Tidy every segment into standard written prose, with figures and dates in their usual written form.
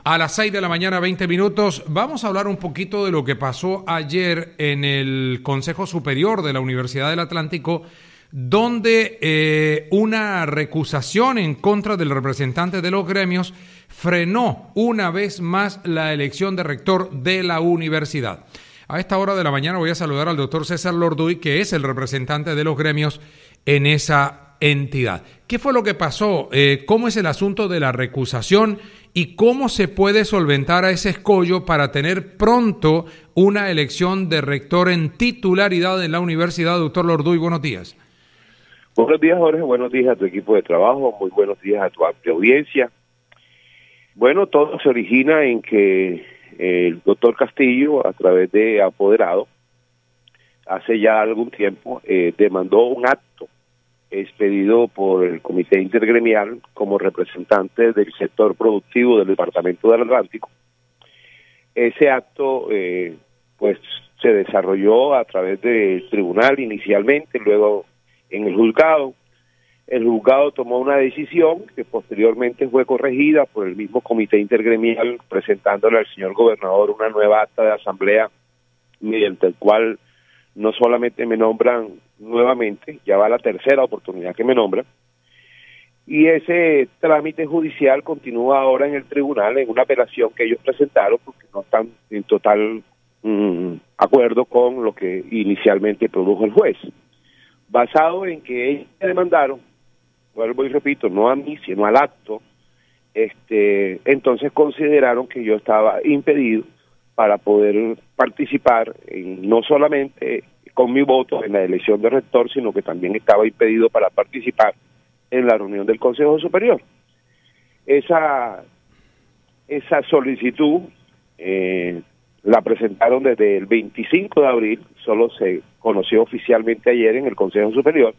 A las 6 de la mañana, 20 minutos, vamos a hablar un poquito de lo que pasó ayer en el Consejo Superior de la Universidad del Atlántico, donde una recusación en contra del representante de los gremios frenó una vez más la elección de rector de la universidad. A esta hora de la mañana voy a saludar al doctor César Lorduy, que es el representante de los gremios en esa entidad. ¿Qué fue lo que pasó? ¿Cómo es el asunto de la recusación y cómo se puede solventar a ese escollo para tener pronto una elección de rector en titularidad en la universidad? Doctor Lorduy, buenos días. Buenos días, Jorge. Buenos días a tu equipo de trabajo. Muy buenos días a tu amplia audiencia. Bueno, todo se origina en que el doctor Castillo, a través de apoderado, hace ya algún tiempo, demandó un acto expedido por el Comité Intergremial como representante del sector productivo del Departamento del Atlántico. Ese acto, pues, se desarrolló a través del tribunal inicialmente, luego en el juzgado. El juzgado tomó una decisión que posteriormente fue corregida por el mismo Comité Intergremial, presentándole al señor gobernador una nueva acta de asamblea, mediante el cual no solamente me nombran nuevamente, ya va la tercera oportunidad que me nombran, y ese trámite judicial continúa ahora en el tribunal en una apelación que ellos presentaron porque no están en total acuerdo con lo que inicialmente produjo el juez. Basado en que ellos demandaron, vuelvo y repito, no a mí, sino al acto, entonces consideraron que yo estaba impedido para poder participar no solamente con mi voto en la elección de rector, sino que también estaba impedido para participar en la reunión del Consejo Superior. Esa solicitud la presentaron desde el 25 de abril, solo se conoció oficialmente ayer en el Consejo Superior.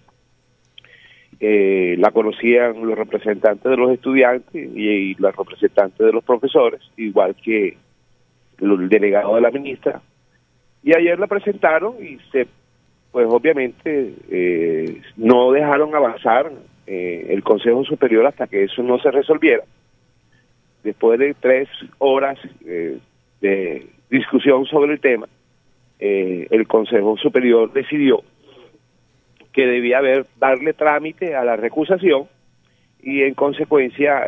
La conocían los representantes de los estudiantes y los representantes de los profesores, igual que el delegado de la ministra, y ayer la presentaron y pues obviamente no dejaron avanzar el Consejo Superior hasta que eso no se resolviera. Después de 3 horas de discusión sobre el tema, el Consejo Superior decidió que debía darle trámite a la recusación y en consecuencia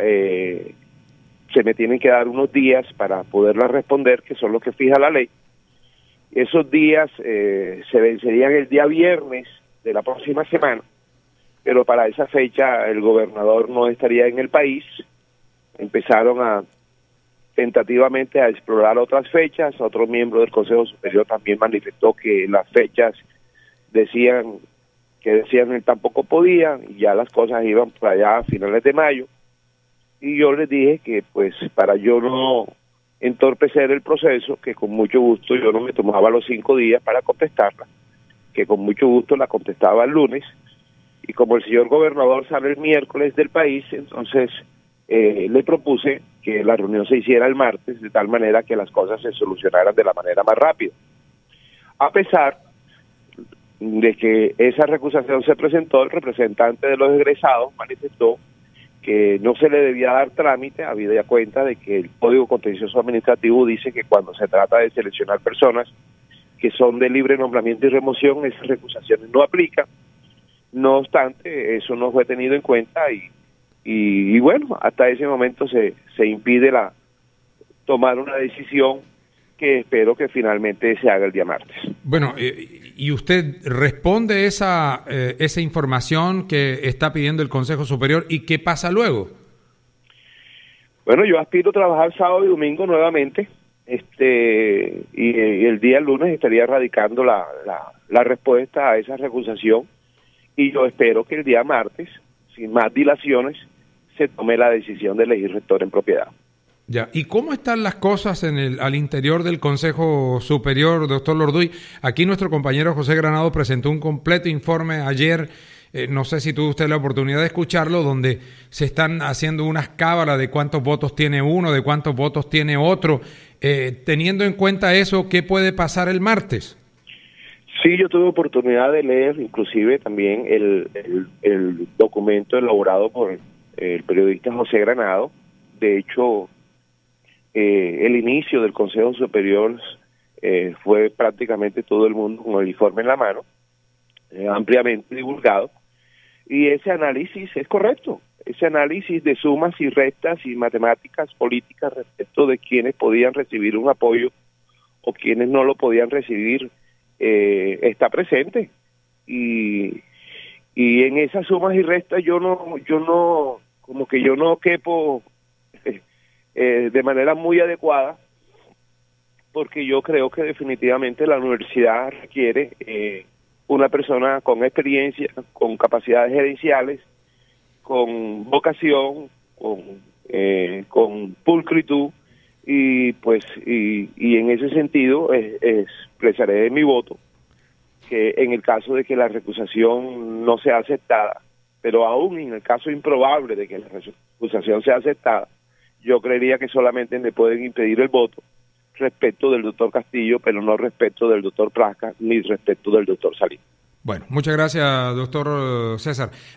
se me tienen que dar unos días para poderla responder, que son los que fija la ley. Esos días se vencerían el día viernes de la próxima semana, pero para esa fecha el gobernador no estaría en el país. Empezaron tentativamente a explorar otras fechas. Otro miembro del Consejo Superior también manifestó que las fechas decían él tampoco podía, y ya las cosas iban para allá a finales de mayo. Y yo les dije que pues para yo no entorpecer el proceso, que con mucho gusto yo no me tomaba los 5 días para contestarla, que con mucho gusto la contestaba el lunes, y como el señor gobernador sale el miércoles del país, entonces le propuse que la reunión se hiciera el martes, de tal manera que las cosas se solucionaran de la manera más rápida. A pesar de que esa recusación se presentó, el representante de los egresados manifestó que no se le debía dar trámite, habida cuenta de que el Código Contencioso Administrativo dice que cuando se trata de seleccionar personas que son de libre nombramiento y remoción, esas recusaciones no aplican. No obstante, eso no fue tenido en cuenta y bueno, hasta ese momento se impide tomar una decisión que espero que finalmente se haga el día martes. Bueno, ¿y usted responde esa información que está pidiendo el Consejo Superior y qué pasa luego? Bueno, yo aspiro a trabajar sábado y domingo nuevamente, y el día lunes estaría radicando la respuesta a esa recusación, y yo espero que el día martes, sin más dilaciones, se tome la decisión de elegir rector en propiedad. Ya. ¿Y cómo están las cosas al interior del Consejo Superior, doctor Lorduy? Aquí nuestro compañero José Granado presentó un completo informe ayer, no sé si tuvo usted la oportunidad de escucharlo, donde se están haciendo unas cábalas de cuántos votos tiene uno, de cuántos votos tiene otro. Teniendo en cuenta eso, ¿qué puede pasar el martes? Sí, yo tuve oportunidad de leer inclusive también el documento elaborado por el periodista José Granado. De hecho, el inicio del Consejo Superior fue prácticamente todo el mundo con el informe en la mano, ampliamente divulgado, y ese análisis es correcto, ese análisis de sumas y restas y matemáticas políticas respecto de quienes podían recibir un apoyo o quienes no lo podían recibir, está presente, y en esas sumas y restas yo no quepo de manera muy adecuada, porque yo creo que definitivamente la universidad requiere una persona con experiencia, con capacidades gerenciales, con vocación, con pulcritud, y pues y en ese sentido expresaré mi voto, que en el caso de que la recusación no sea aceptada, pero aún en el caso improbable de que la recusación sea aceptada, yo creería que solamente le pueden impedir el voto respecto del doctor Castillo, pero no respecto del doctor Plasca ni respecto del doctor Salinas. Bueno, muchas gracias, doctor César.